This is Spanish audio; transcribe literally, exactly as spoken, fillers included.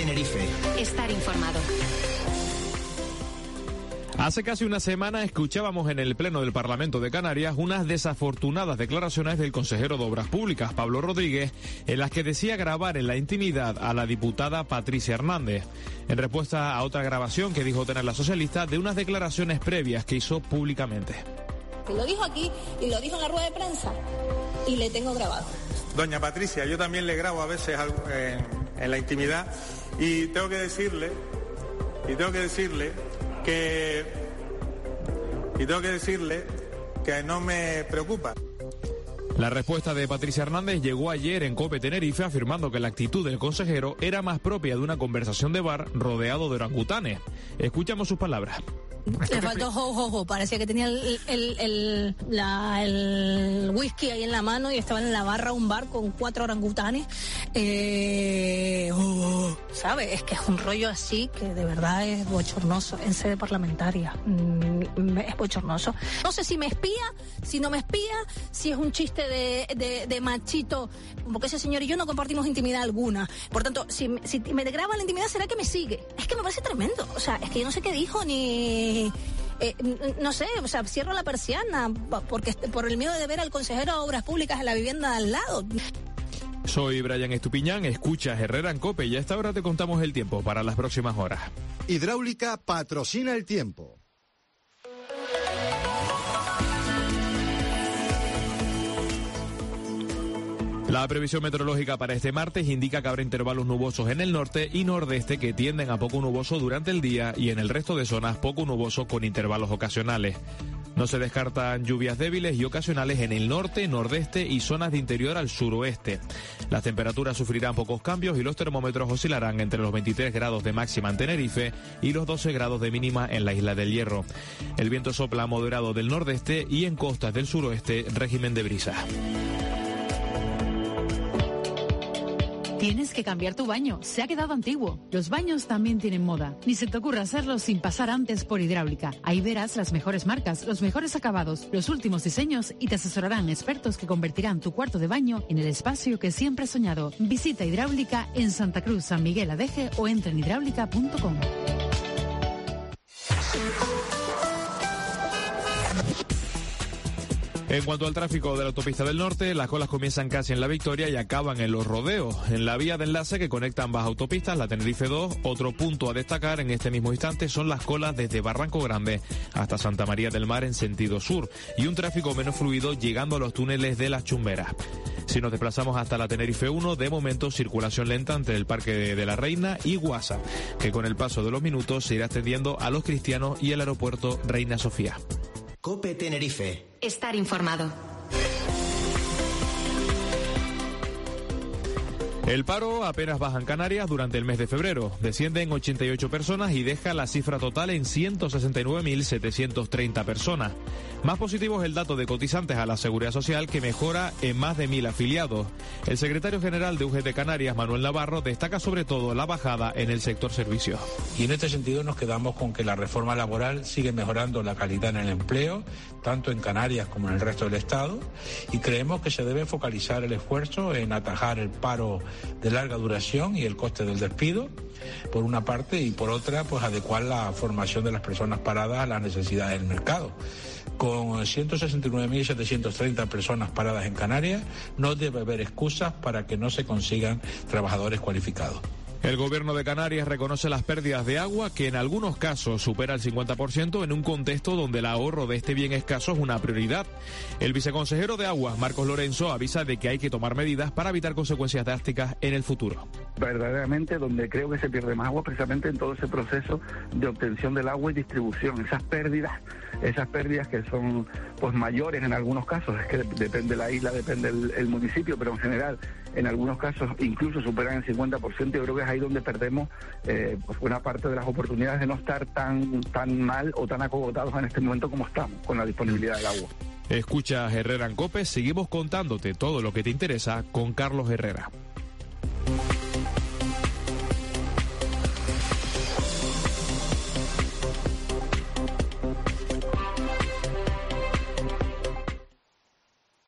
Tenerife. Estar informado. Hace casi una semana escuchábamos en el Pleno del Parlamento de Canarias unas desafortunadas declaraciones del consejero de Obras Públicas, Pablo Rodríguez, en las que decía grabar en la intimidad a la diputada Patricia Hernández, en respuesta a otra grabación que dijo tener la socialista de unas declaraciones previas que hizo públicamente. Lo dijo aquí y lo dijo en la rueda de prensa y le tengo grabado. Doña Patricia, yo también le grabo a veces en, en la intimidad y tengo que decirle, y tengo que decirle que, y tengo que decirle que no me preocupa. La respuesta de Patricia Hernández llegó ayer en COPE Tenerife afirmando que la actitud del consejero era más propia de una conversación de bar rodeado de orangutanes. Escuchamos sus palabras. Le faltó jo, jo, jo. Parecía que tenía el, el, el, la, el whisky ahí en la mano y estaba en la barra un bar con cuatro orangutanes. Eh, oh, ¿Sabe? Es que es un rollo así que de verdad es bochornoso en sede parlamentaria. Mm, es bochornoso. No sé si me espía, si no me espía, si es un chiste de, de, de machito, porque ese señor y yo no compartimos intimidad alguna. Por tanto, si, si me graba la intimidad, ¿será que me sigue? Es que me parece tremendo. O sea, es que yo no sé qué dijo ni... Eh, no sé, o sea, cierro la persiana porque por el miedo de ver al consejero de Obras Públicas en la vivienda de al lado. Soy Brian Estupiñán, escuchas Herrera en COPE y a esta hora te contamos el tiempo para las próximas horas. Hidráulica patrocina el tiempo. La previsión meteorológica para este martes indica que habrá intervalos nubosos en el norte y nordeste que tienden a poco nuboso durante el día y en el resto de zonas poco nuboso con intervalos ocasionales. No se descartan lluvias débiles y ocasionales en el norte, nordeste y zonas de interior al suroeste. Las temperaturas sufrirán pocos cambios y los termómetros oscilarán entre los veintitrés grados de máxima en Tenerife y los doce grados de mínima en la isla del Hierro. El viento sopla moderado del nordeste y en costas del suroeste régimen de brisa. Tienes que cambiar tu baño, se ha quedado antiguo. Los baños también tienen moda. Ni se te ocurra hacerlo sin pasar antes por Hidráulica. Ahí verás las mejores marcas, los mejores acabados, los últimos diseños y te asesorarán expertos que convertirán tu cuarto de baño en el espacio que siempre has soñado. Visita Hidráulica en Santa Cruz, San Miguel Adeje o entra en hidráulica punto com. En cuanto al tráfico de la autopista del norte, las colas comienzan casi en La Victoria y acaban en Los Rodeos. En la vía de enlace que conecta ambas autopistas, la Tenerife dos, otro punto a destacar en este mismo instante son las colas desde Barranco Grande hasta Santa María del Mar en sentido sur y un tráfico menos fluido llegando a los túneles de Las Chumberas. Si nos desplazamos hasta la Tenerife uno, de momento circulación lenta entre el Parque de la Reina y Guasa, que con el paso de los minutos se irá extendiendo a Los Cristianos y el aeropuerto Reina Sofía. COPE Tenerife. Estar informado. El paro apenas baja en Canarias durante el mes de febrero. Desciende en ochenta y ocho personas y deja la cifra total en ciento sesenta y nueve mil setecientos treinta personas. Más positivo es el dato de cotizantes a la Seguridad Social, que mejora en más de mil afiliados. El secretario general de U G T Canarias, Manuel Navarro, destaca sobre todo la bajada en el sector servicios. Y en este sentido nos quedamos con que la reforma laboral sigue mejorando la calidad en el empleo, tanto en Canarias como en el resto del Estado, y creemos que se debe focalizar el esfuerzo en atajar el paro de larga duración y el coste del despido, por una parte, y por otra, pues adecuar la formación de las personas paradas a las necesidades del mercado. Con ciento sesenta y nueve mil setecientos treinta personas paradas en Canarias, no debe haber excusas para que no se consigan trabajadores cualificados. El gobierno de Canarias reconoce las pérdidas de agua, que en algunos casos supera el cincuenta por ciento en un contexto donde el ahorro de este bien escaso es una prioridad. El viceconsejero de Aguas, Marcos Lorenzo, avisa de que hay que tomar medidas para evitar consecuencias drásticas en el futuro. Verdaderamente donde creo que se pierde más agua, precisamente en todo ese proceso de obtención del agua y distribución. Esas pérdidas, esas pérdidas que son pues mayores en algunos casos, es que depende de la isla, depende el, el municipio, pero en general en algunos casos incluso superan el cincuenta por ciento. Yo creo que es ahí donde perdemos eh, pues buena parte de las oportunidades de no estar tan, tan mal o tan acogotados en este momento como estamos con la disponibilidad del agua. Escucha Herrera en COPE, seguimos contándote todo lo que te interesa con Carlos Herrera.